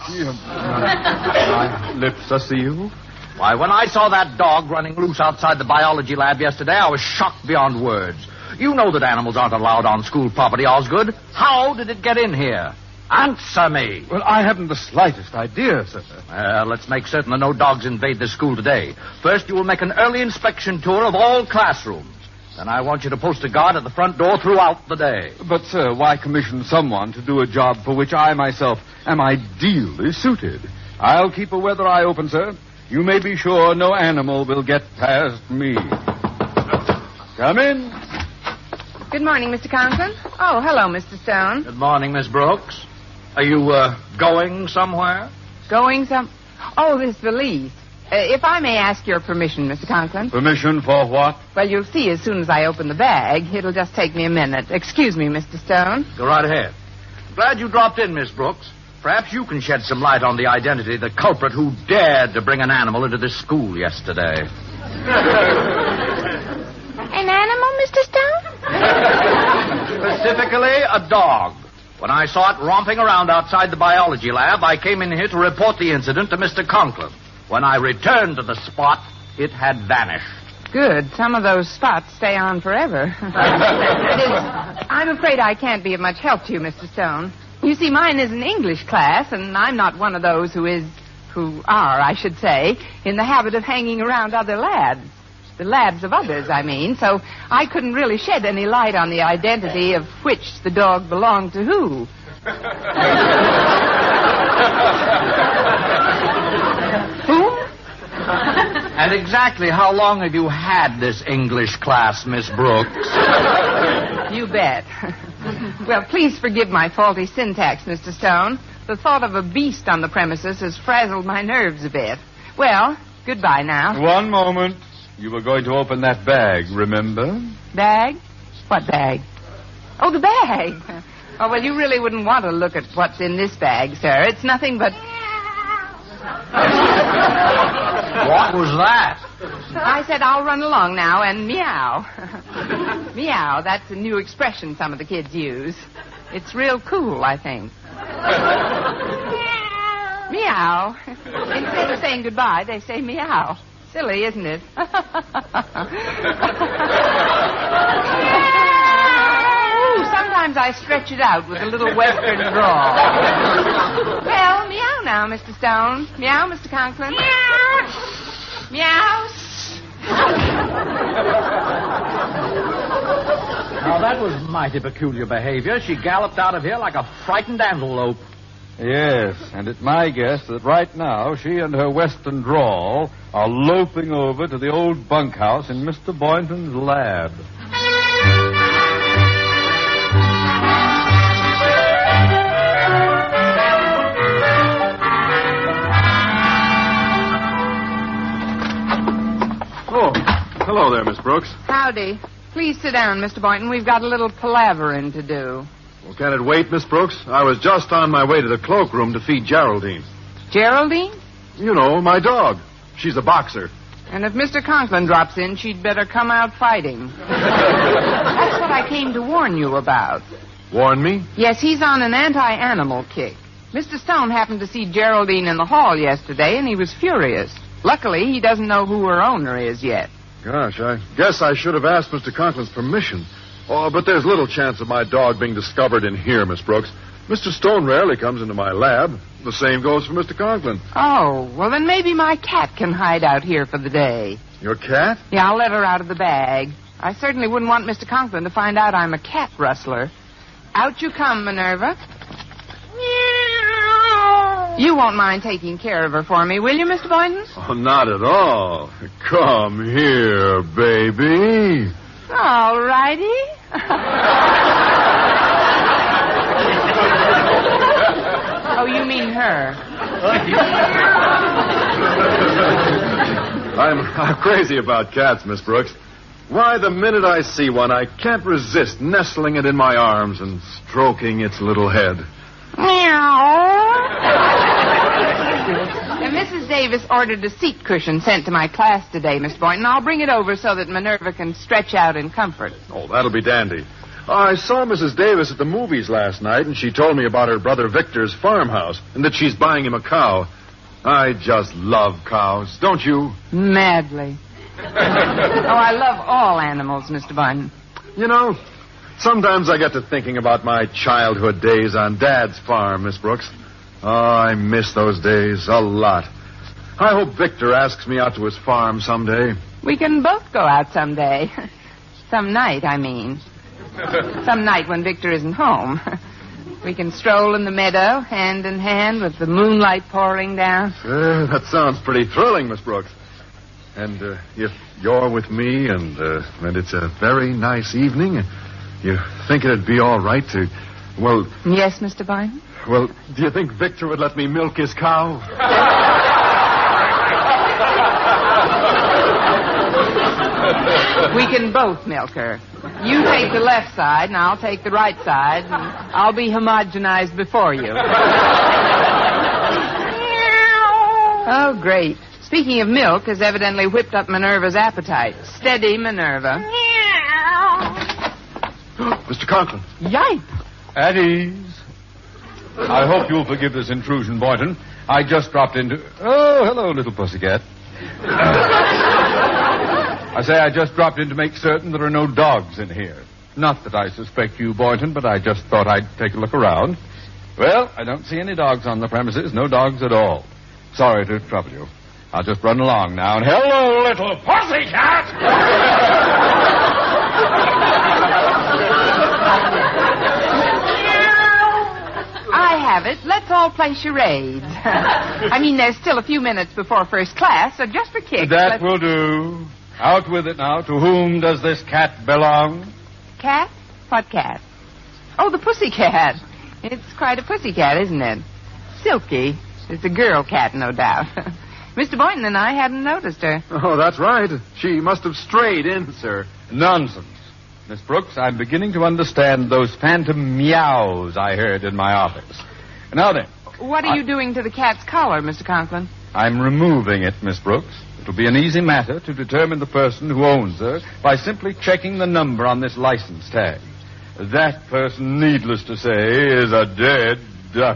G: My lips are sealed.
F: Why, when I saw that dog running loose outside the biology lab yesterday, I was shocked beyond words. You know that animals aren't allowed on school property, Osgood. How did it get in here? Answer me.
G: Well, I haven't the slightest idea, sir.
F: Well, let's make certain that no dogs invade this school today. First, you will make an early inspection tour of all classrooms.
Q: Then I want you to post a guard at the front door throughout the day.
R: But, sir, why commission someone to do a job for which I myself am ideally suited? I'll keep a weather eye open, sir. You may be sure no animal will get past me. Come in.
B: Good morning, Mister Conklin. Oh, hello, Mister Stone.
Q: Good morning, Miss Brooks. Are you, uh, going somewhere?
B: Going some... Oh, this valise. Uh, if I may ask your permission, Mister Conklin.
R: Permission for what?
B: Well, you'll see as soon as I open the bag. It'll just take me a minute. Excuse me, Mister Stone.
Q: Go right ahead. Glad you dropped in, Miss Brooks. Perhaps you can shed some light on the identity of the culprit who dared to bring an animal into this school yesterday.
H: An animal, Mister Stone?
Q: Specifically, a dog. When I saw it romping around outside the biology lab, I came in here to report the incident to Mister Conklin. When I returned to the spot, it had vanished.
B: Good. Some of those spots stay on forever. It is, I'm afraid I can't be of much help to you, Mister Stone. You see, mine is an English class, and I'm not one of those who is, who are, I should say, in the habit of hanging around other labs. The labs of others, I mean, so I couldn't really shed any light on the identity of which the dog belonged to who. Who?
Q: And exactly how long have you had this English class, Miss Brooks?
B: You bet. Well, please forgive my faulty syntax, Mister Stone. The thought of a beast on the premises has frazzled my nerves a bit. Well, goodbye now.
R: One moment. You were going to open that bag, remember?
B: Bag? What bag? Oh, the bag. Oh, well, you really wouldn't want to look at what's in this bag, sir. It's nothing but...
Q: What was that?
B: I said I'll run along now and meow. Meow, that's a new expression some of the kids use. It's real cool, I think. Meow. Instead of saying goodbye, they say meow. Silly, isn't it? Ooh, sometimes I stretch it out with a little western drawl. Well, meow now, Mister Stone. Meow, Mister Conklin. Meow. Meow.
Q: Now, that was mighty peculiar behavior. She galloped out of here like a frightened antelope.
R: Yes, and it's my guess that right now she and her western drawl are loafing over to the old bunkhouse in Mister Boynton's lab.
G: Oh, hello there, Miss Brooks.
B: Howdy. Please sit down, Mister Boynton. We've got a little palavering to do.
G: Well, can it wait, Miss Brooks? I was just on my way to the cloakroom to feed Geraldine.
B: Geraldine?
G: You know, my dog. She's a boxer.
B: And if Mister Conklin drops in, she'd better come out fighting. That's what I came to warn you about.
G: Warn me?
B: Yes, he's on an anti-animal kick. Mister Stone happened to see Geraldine in the hall yesterday, and he was furious. Luckily, he doesn't know who her owner is yet.
G: Gosh, I guess I should have asked Mister Conklin's permission. Oh, but there's little chance of my dog being discovered in here, Miss Brooks. Mister Stone rarely comes into my lab. The same goes for Mister Conklin.
B: Oh, well, then maybe my cat can hide out here for the day.
G: Your cat?
B: Yeah, I'll let her out of the bag. I certainly wouldn't want Mister Conklin to find out I'm a cat rustler. Out you come, Minerva. You won't mind taking care of her for me, will you, Mister Boynton?
G: Oh, not at all. Come here, baby.
B: All righty. Oh, you mean her.
G: I'm, I'm crazy about cats, Miss Brooks. Why, the minute I see one, I can't resist nestling it in my arms and stroking its little head.
B: Meow. And Missus Davis ordered a seat cushion sent to my class today, Miss Boynton. I'll bring it over so that Minerva can stretch out in comfort.
G: Oh, that'll be dandy. I saw Missus Davis at the movies last night, and she told me about her brother Victor's farmhouse and that she's buying him a cow. I just love cows, don't you?
B: Madly. Oh, I love all animals, Mister Boynton.
G: You know, sometimes I get to thinking about my childhood days on Dad's farm, Miss Brooks. Oh, I miss those days a lot. I hope Victor asks me out to his farm someday.
B: We can both go out someday. Some night, I mean. Some night when Victor isn't home. We can stroll in the meadow, hand in hand, with the moonlight pouring down.
G: Uh, that sounds pretty thrilling, Miss Brooks. And uh, if you're with me and, uh, and it's a very nice evening, you think it'd be all right to, well...
B: Yes, Mister Boynton?
G: Well, do you think Victor would let me milk his cow?
B: We can both milk her. You take the left side, and I'll take the right side, and I'll be homogenized before you. Oh, great. Speaking of milk, has evidently whipped up Minerva's appetite. Steady, Minerva.
G: Mister Conklin.
B: Yipe.
R: At ease. I hope you'll forgive this intrusion, Boynton. I just dropped into... Oh, hello, little pussycat. I say I just dropped in to make certain there are no dogs in here. Not that I suspect you, Boynton, but I just thought I'd take a look around. Well, I don't see any dogs on the premises. No dogs at all. Sorry to trouble you. I'll just run along now and... Hello, little pussycat!
B: I have it. Let's all play charades. I mean, there's still a few minutes before first class, so just for kicks.
R: That
B: let's...
R: will do. Out with it now. To whom does this cat belong?
B: Cat? What cat? Oh, the pussycat. It's quite a pussycat, isn't it? Silky. It's a girl cat, no doubt. Mister Boynton and I hadn't noticed her.
G: Oh, that's right. She must have strayed in, sir.
R: Nonsense. Miss Brooks, I'm beginning to understand those phantom meows I heard in my office. Now then.
B: What are I... you doing to the cat's collar, Mister Conklin?
R: I'm removing it, Miss Brooks. It'll be an easy matter to determine the person who owns her by simply checking the number on this license tag. That person, needless to say, is a dead duck.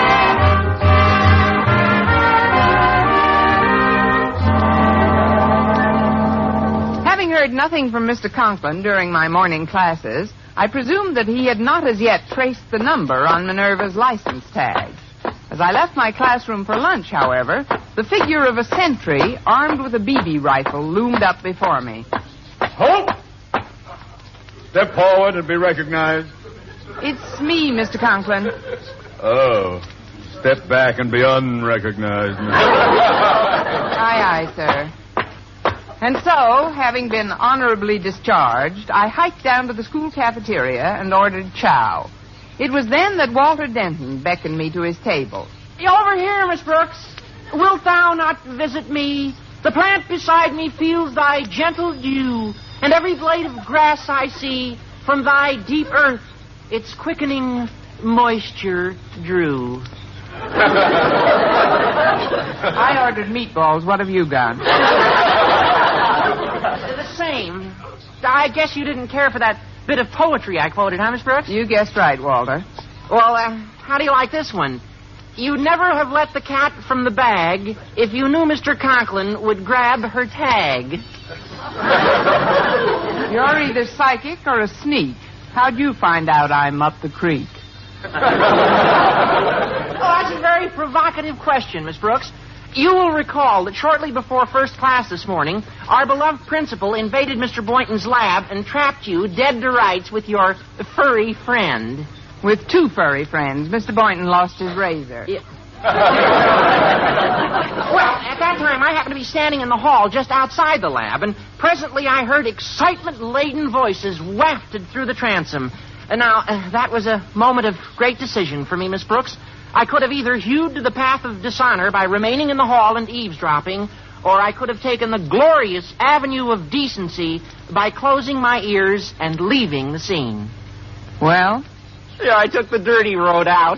B: Having heard nothing from Mister Conklin during my morning classes, I presumed that he had not as yet traced the number on Minerva's license tag. As I left my classroom for lunch, however, the figure of a sentry armed with a B B rifle loomed up before me.
R: Halt! Step forward and be recognized.
B: It's me, Mister Conklin.
R: Oh. Step back and be unrecognized, Mister
B: Aye, aye, sir. And so, having been honorably discharged, I hiked down to the school cafeteria and ordered chow. It was then that Walter Denton beckoned me to his table.
C: Over here, Miss Brooks. Wilt thou not visit me? The plant beside me feels thy gentle dew, and every blade of grass I see from thy deep earth its quickening moisture drew.
B: I ordered meatballs. What have you got?
C: The same. I guess you didn't care for that bit of poetry I quoted, huh, Miss Brooks?
B: You guessed right, Walter.
C: Well, uh, how do you like this one? You'd never have let the cat from the bag if you knew Mister Conklin would grab her tag.
B: You're either psychic or a sneak. How'd you find out I'm up the creek?
C: Oh, that's a very provocative question, Miss Brooks. You will recall that shortly before first class this morning, our beloved principal invaded Mister Boynton's lab and trapped you dead to rights with your furry friend.
B: With two furry friends. Mister Boynton lost his razor.
C: Yeah. Well, at that time, I happened to be standing in the hall just outside the lab, and presently I heard excitement-laden voices wafted through the transom. And now, uh, that was a moment of great decision for me, Miss Brooks. I could have either hewed to the path of dishonor by remaining in the hall and eavesdropping, or I could have taken the glorious avenue of decency by closing my ears and leaving the scene.
B: Well?
C: Yeah, I took the dirty road out.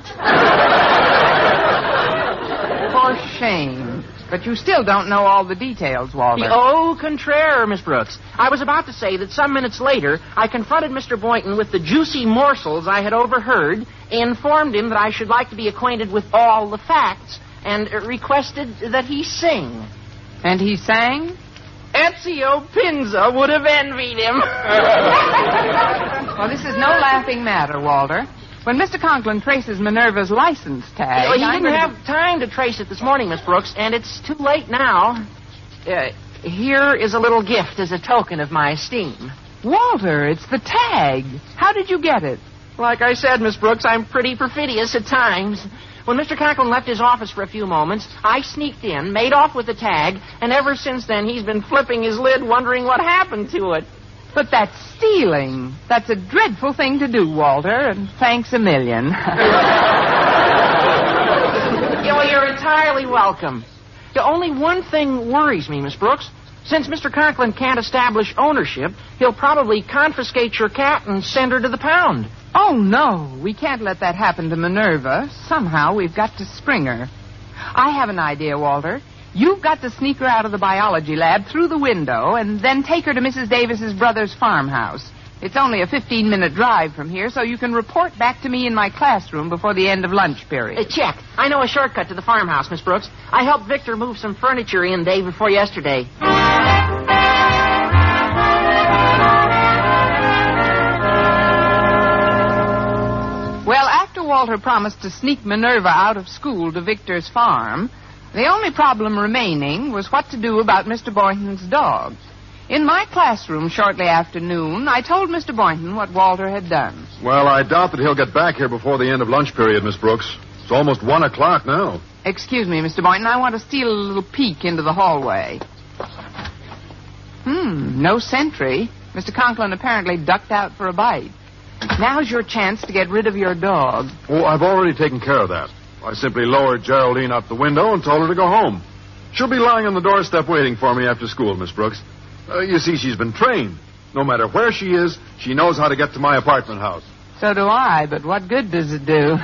B: For shame. But you still don't know all the details, Walter.
C: Au contraire, Miss Brooks. I was about to say that some minutes later, I confronted Mister Boynton with the juicy morsels I had overheard, informed him that I should like to be acquainted with all the facts, and requested that he sing.
B: And he sang?
C: Ezio Pinza would have envied him.
B: Well, this is no laughing matter, Walter. When Mister Conklin traces Minerva's license tag...
C: Well, he
B: I'm
C: didn't
B: gonna...
C: have time to trace it this morning, Miss Brooks, and it's too late now. Uh, here is a little gift as a token of my esteem.
B: Walter, it's the tag. How did you get it?
S: Like I said, Miss Brooks, I'm pretty perfidious at times. When Mister Conklin left his office for a few moments, I sneaked in, made off with the tag, and ever since then he's been flipping his lid wondering what happened to it.
B: But that's stealing. That's a dreadful thing to do, Walter, and thanks a million.
S: Yeah, well, you're entirely welcome. The only one thing worries me, Miss Brooks. Since Mister Conklin can't establish ownership, he'll probably confiscate your cat and send her to the pound.
B: Oh, no. We can't let that happen to Minerva. Somehow we've got to spring her. I have an idea, Walter. You've got to sneak her out of the biology lab through the window and then take her to Missus Davis's brother's farmhouse. It's only a fifteen-minute drive from here, so you can report back to me in my classroom before the end of lunch period.
S: Uh, check. I know a shortcut to the farmhouse, Miss Brooks. I helped Victor move some furniture in day before yesterday.
B: Well, after Walter promised to sneak Minerva out of school to Victor's farm, the only problem remaining was what to do about Mister Boynton's dog. In my classroom shortly after noon, I told Mister Boynton what Walter had done.
G: Well, I doubt that he'll get back here before the end of lunch period, Miss Brooks. It's almost one o'clock now.
B: Excuse me, Mister Boynton. I want to steal a little peek into the hallway. Hmm, no sentry. Mister Conklin apparently ducked out for a bite. Now's your chance to get rid of your dog.
G: Oh, I've already taken care of that. I simply lowered Geraldine out the window and told her to go home. She'll be lying on the doorstep waiting for me after school, Miss Brooks. Uh, you see, she's been trained. No matter where she is, she knows how to get to my apartment house.
B: So do I, but what good does it do?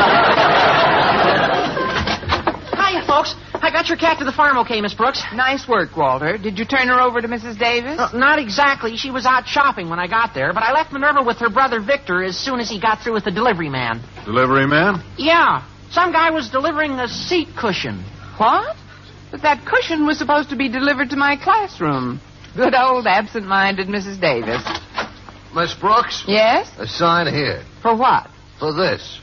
S: Hiya, folks. I got your cat to the farm okay, Miss Brooks.
B: Nice work, Walter. Did you turn her over to Missus Davis?
S: Uh, not exactly. She was out shopping when I got there, but I left Minerva with her brother Victor as soon as he got through with the delivery man.
G: Delivery man?
S: Yeah. Some guy was delivering a seat cushion.
B: What? But that cushion was supposed to be delivered to my classroom. Good old absent-minded Missus Davis.
R: Miss Brooks?
B: Yes?
R: A sign here.
B: For what?
R: For this.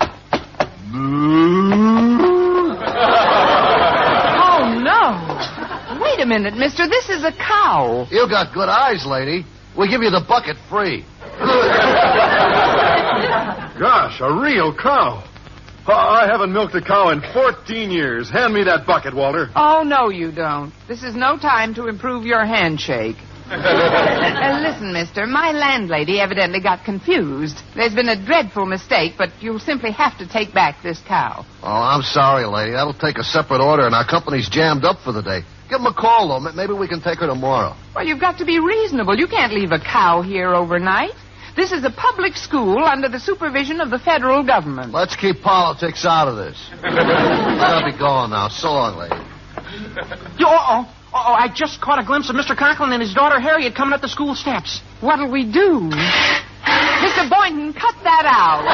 B: Oh, no. Wait a minute, mister. This is a cow.
R: You got good eyes, lady. We give you the bucket free.
G: Gosh, a real cow. I haven't milked a cow in fourteen years. Hand me that bucket, Walter.
B: Oh, no, you don't. This is no time to improve your handshake. uh, listen, mister, my landlady evidently got confused. There's been a dreadful mistake, but you'll simply have to take back this cow.
R: Oh, I'm sorry, lady. That'll take a separate order, and our company's jammed up for the day. Give him a call, though. Maybe we can take her tomorrow.
B: Well, you've got to be reasonable. You can't leave a cow here overnight. This is a public school under the supervision of the federal government.
R: Let's keep politics out of this. I gotta be going now. So long, lady.
S: Yo, uh-oh. Uh-oh, I just caught a glimpse of Mister Conklin and his daughter Harriet coming up the school steps.
B: What'll we do? Mister Boynton, cut that out.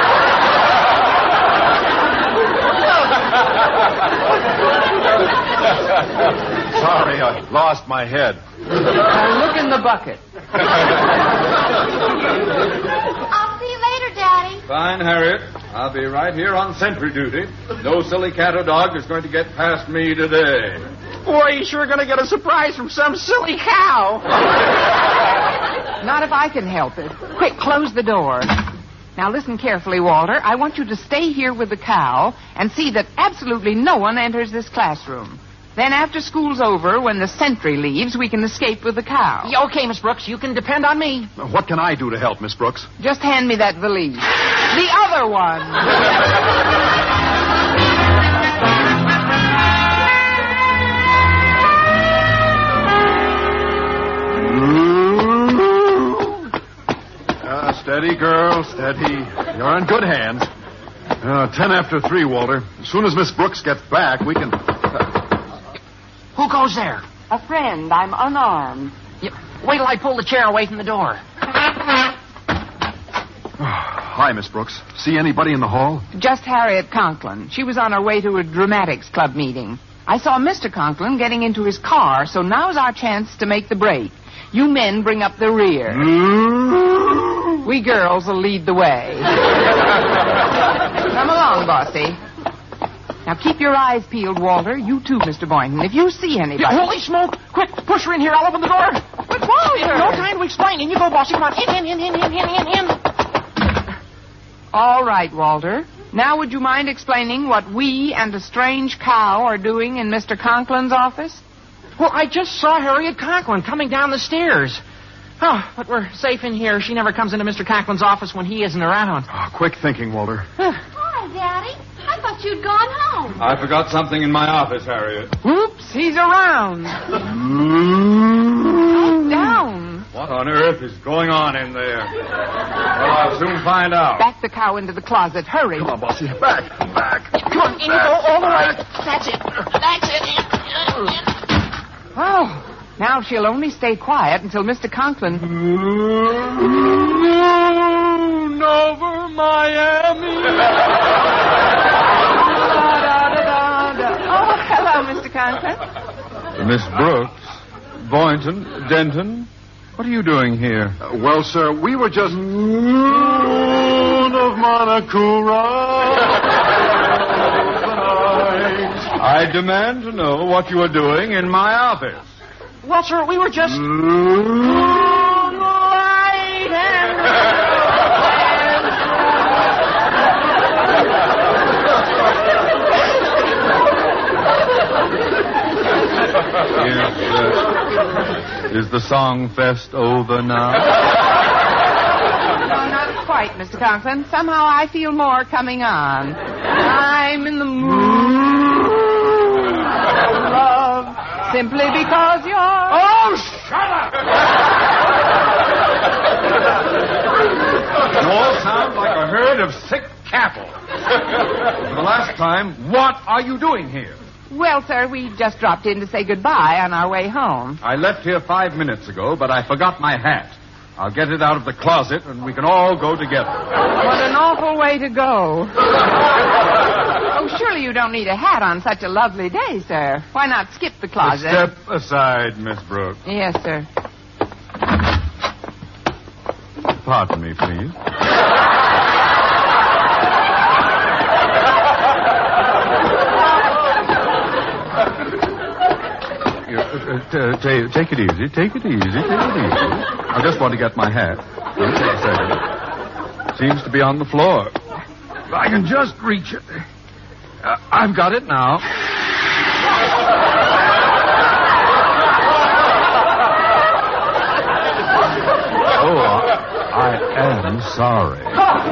G: Sorry, I lost my head.
B: Now look in the bucket.
H: I'll see you later, Daddy.
R: Fine, Harriet. I'll be right here on sentry duty. No silly cat or dog is going to get past me today.
S: Boy, he's sure going to get a surprise from some silly cow.
B: Not if I can help it. Quick, close the door. Now listen carefully, Walter. I want you to stay here with the cow and see that absolutely no one enters this classroom. Then after school's over, when the sentry leaves, we can escape with the cow.
S: Yeah, okay, Miss Brooks. You can depend on me.
G: What can I do to help, Miss Brooks?
B: Just hand me that valise. The other one.
G: Uh, steady, girl, steady. You're in good hands. Uh, ten after three, Walter. As soon as Miss Brooks gets back, we can...
S: Who goes there?
B: A friend. I'm unarmed.
S: Yeah, wait till I pull the chair away from the door.
G: Hi, Miss Brooks. See anybody in the hall?
B: Just Harriet Conklin. She was on her way to a dramatics club meeting. I saw Mister Conklin getting into his car, so now's our chance to make the break. You men bring up the rear. We girls will lead the way. Come along, Bossy. Now, keep your eyes peeled, Walter. You too, Mister Boynton. If you see anybody...
S: Yeah, holy smoke! Quick, push her in here. I'll open the door.
B: But why?
S: Walter! No time to explain. In you go, bossy. Come on. In, in, in, in, in, in, in.
B: All right, Walter. Now would you mind explaining what we and a strange cow are doing in Mister Conklin's office?
S: Well, I just saw Harriet Conklin coming down the stairs. Oh, but we're safe in here. She never comes into Mister Conklin's office when he isn't around.
G: Oh, quick thinking, Walter.
H: Hi, Daddy. I thought you'd gone home.
R: I forgot something in my office, Harriet.
B: Oops, he's around. Down.
R: What on earth is going on in there? Well, I'll soon find out.
B: Back the cow into the closet. Hurry.
G: Come on, Bossy. Back, back.
S: Come on, in you go all the way. That's it. That's it. In, in, in.
B: Oh, now she'll only stay quiet until Mister Conklin...
R: Moon over Miami.
B: Oh, hello, Mister Conklin.
R: Miss Brooks, Boynton, Denton, what are you doing here?
G: Uh, well, sir, we were just... Moon of Monocura.
R: I demand to know what you are doing in my office.
S: Well, sir, we were just...
B: Moonlight and...
R: Is, uh, is the song fest over now?
B: No, not quite, Mister Conklin. Somehow I feel more coming on. I'm in the mood for love simply because you're...
R: Oh, shut up! It all sounds like a herd of sick cattle. For the last time, what are you doing here?
B: Well, sir, we just dropped in to say goodbye on our way home.
R: I left here five minutes ago, but I forgot my hat. I'll get it out of the closet, and we can all go together.
B: What an awful way to go. Oh, surely you don't need a hat on such a lovely day, sir. Why not skip the closet?
R: Step aside, Miss Brooks.
B: Yes, sir.
R: Pardon me, please. Uh, t- t- take it easy. Take it easy. Take it easy. I just want to get my hat. Wait a second. Seems to be on the floor. If I can just reach it. Uh, I've got it now. Oh, I am sorry.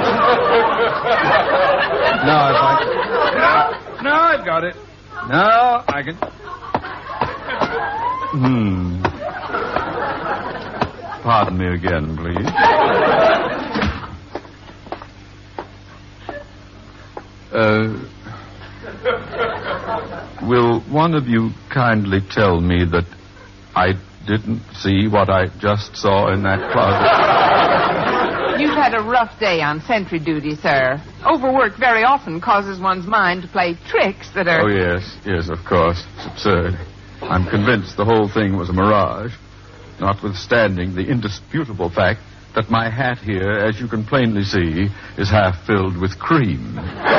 R: Now, if I can... Now I've got it. Now I can... Hmm. Pardon me again, please. Uh, will one of you kindly tell me that I didn't see what I just saw in that closet?
B: You've had a rough day on sentry duty, sir. Overwork very often causes one's mind to play tricks that are...
R: Oh, yes. Yes, of course. It's absurd. I'm convinced the whole thing was a mirage, notwithstanding the indisputable fact that my hat here, as you can plainly see, is half filled with cream.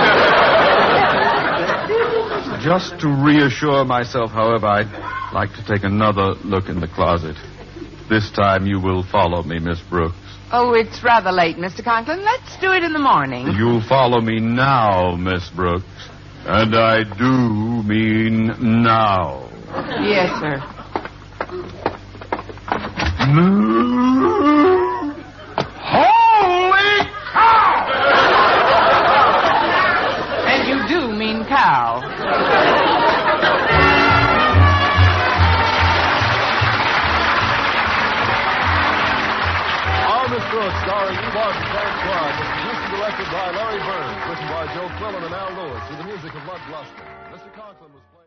R: Just to reassure myself, however, I'd like to take another look in the closet. This time you will follow me, Miss Brooks.
B: Oh, it's rather late, Mister Conklin. Let's do it in the morning.
R: You'll follow me now, Miss Brooks. And I do mean now.
B: Yes, sir.
R: Holy cow!
B: And you do mean cow.
P: Our Miss Brooks, starring E. Martin, Frank Clark, was produced and directed by Larry Burns, written by Joe Quillen and Al Lewis, with the music of Bud Gluskin. Mister Conklin was...